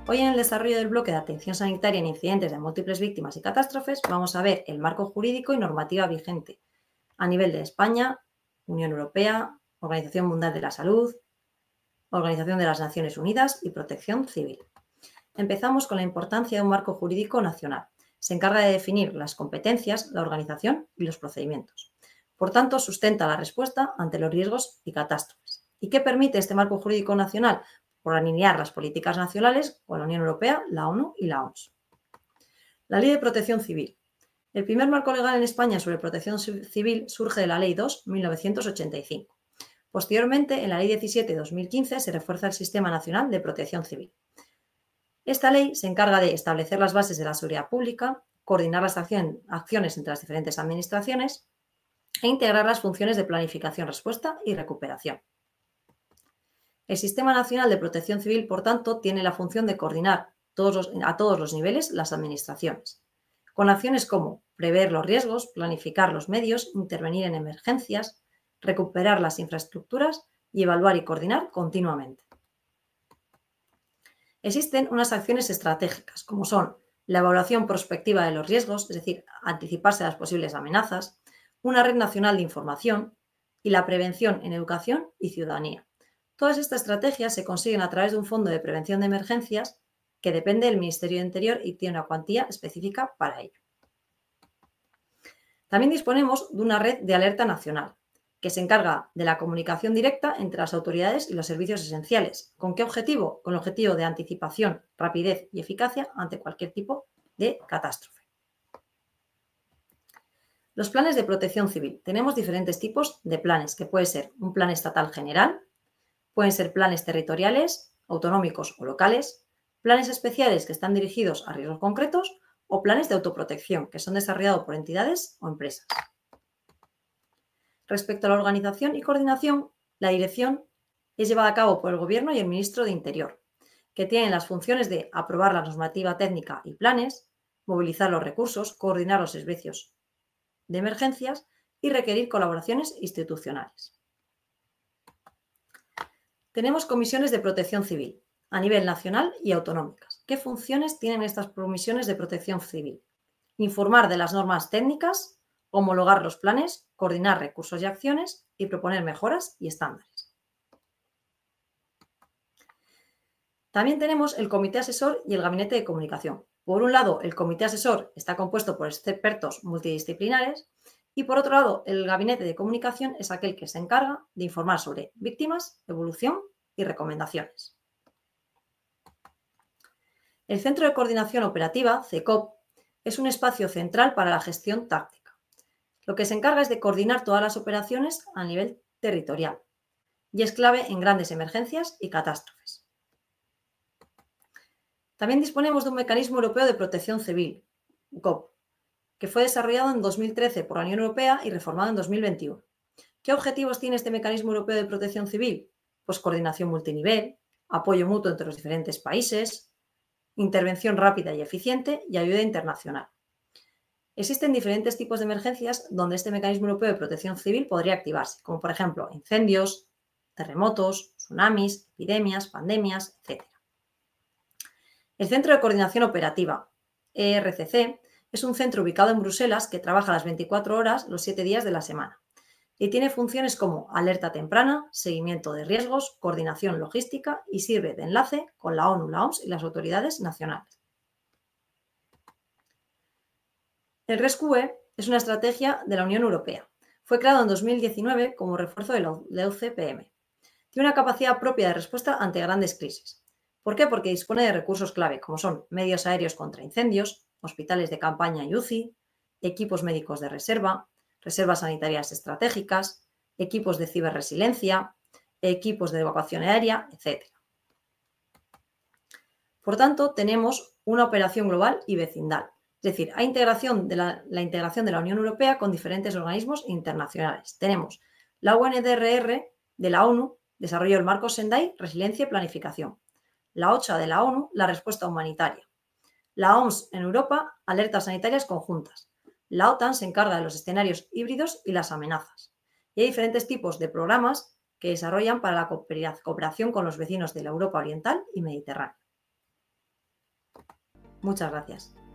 Hoy en el desarrollo del bloque de atención sanitaria en incidentes de múltiples víctimas y catástrofes vamos a ver el marco jurídico y normativa vigente a nivel de España, Unión Europea, Organización Mundial de la Salud, Organización de las Naciones Unidas y Protección Civil. Empezamos con la importancia de un marco jurídico nacional. Se encarga de definir las competencias, la organización y los procedimientos. Por tanto, sustenta la respuesta ante los riesgos y catástrofes. ¿Y qué permite este marco jurídico nacional? Por alinear las políticas nacionales con la Unión Europea, la ONU y la OMS. La Ley de Protección Civil. El primer marco legal en España sobre protección civil surge de la Ley 2/1985. Posteriormente, en la Ley 17/2015 se refuerza el Sistema Nacional de Protección Civil. Esta ley se encarga de establecer las bases de la seguridad pública, coordinar las acciones entre las diferentes administraciones e integrar las funciones de planificación, respuesta y recuperación. El Sistema Nacional de Protección Civil, por tanto, tiene la función de coordinar a todos los niveles las administraciones, con acciones como prever los riesgos, planificar los medios, intervenir en emergencias, recuperar las infraestructuras y evaluar y coordinar continuamente. Existen unas acciones estratégicas, como son la evaluación prospectiva de los riesgos, es decir, anticiparse a las posibles amenazas, una red nacional de información y la prevención en educación y ciudadanía. Todas estas estrategias se consiguen a través de un fondo de prevención de emergencias que depende del Ministerio de Interior y tiene una cuantía específica para ello. También disponemos de una red de alerta nacional, que se encarga de la comunicación directa entre las autoridades y los servicios esenciales. ¿Con qué objetivo? Con el objetivo de anticipación, rapidez y eficacia ante cualquier tipo de catástrofe. Los planes de protección civil. Tenemos diferentes tipos de planes, que puede ser un plan estatal general, pueden ser planes territoriales, autonómicos o locales, planes especiales que están dirigidos a riesgos concretos o planes de autoprotección, que son desarrollados por entidades o empresas. Respecto a la organización y coordinación, la dirección es llevada a cabo por el Gobierno y el Ministro de Interior, que tienen las funciones de aprobar la normativa técnica y planes, movilizar los recursos, coordinar los servicios de emergencias y requerir colaboraciones institucionales. Tenemos comisiones de protección civil a nivel nacional y autonómicas. ¿Qué funciones tienen estas comisiones de protección civil? Informar de las normas técnicas, homologar los planes, coordinar recursos y acciones y proponer mejoras y estándares. También tenemos el comité asesor y el gabinete de comunicación. Por un lado, el comité asesor está compuesto por expertos multidisciplinares y por otro lado, el gabinete de comunicación es aquel que se encarga de informar sobre víctimas, evolución y recomendaciones. El Centro de Coordinación Operativa, CECOP, es un espacio central para la gestión táctica. Lo que se encarga es de coordinar todas las operaciones a nivel territorial y es clave en grandes emergencias y catástrofes. También disponemos de un mecanismo europeo de protección civil, UCOP, que fue desarrollado en 2013 por la Unión Europea y reformado en 2021. ¿Qué objetivos tiene este mecanismo europeo de protección civil? Pues coordinación multinivel, apoyo mutuo entre los diferentes países, intervención rápida y eficiente y ayuda internacional. Existen diferentes tipos de emergencias donde este mecanismo europeo de protección civil podría activarse, como por ejemplo incendios, terremotos, tsunamis, epidemias, pandemias, etc. El Centro de Coordinación Operativa, ERCC, es un centro ubicado en Bruselas que trabaja las 24 horas los 7 días de la semana y tiene funciones como alerta temprana, seguimiento de riesgos, coordinación logística y sirve de enlace con la ONU, la OMS y las autoridades nacionales. El RescuE es una estrategia de la Unión Europea. Fue creado en 2019 como refuerzo de la UCPM. Tiene una capacidad propia de respuesta ante grandes crisis. ¿Por qué? Porque dispone de recursos clave, como son medios aéreos contra incendios, hospitales de campaña y UCI, equipos médicos de reserva, reservas sanitarias estratégicas, equipos de ciberresiliencia, equipos de evacuación aérea, etc. Por tanto, tenemos una operación global y vecindal. Es decir, hay la integración de la Unión Europea con diferentes organismos internacionales. Tenemos la UNDRR de la ONU, desarrollo del marco Sendai, resiliencia y planificación. La OCHA de la ONU, la respuesta humanitaria. La OMS en Europa, alertas sanitarias conjuntas. La OTAN se encarga de los escenarios híbridos y las amenazas. Y hay diferentes tipos de programas que desarrollan para la cooperación con los vecinos de la Europa Oriental y Mediterránea. Muchas gracias.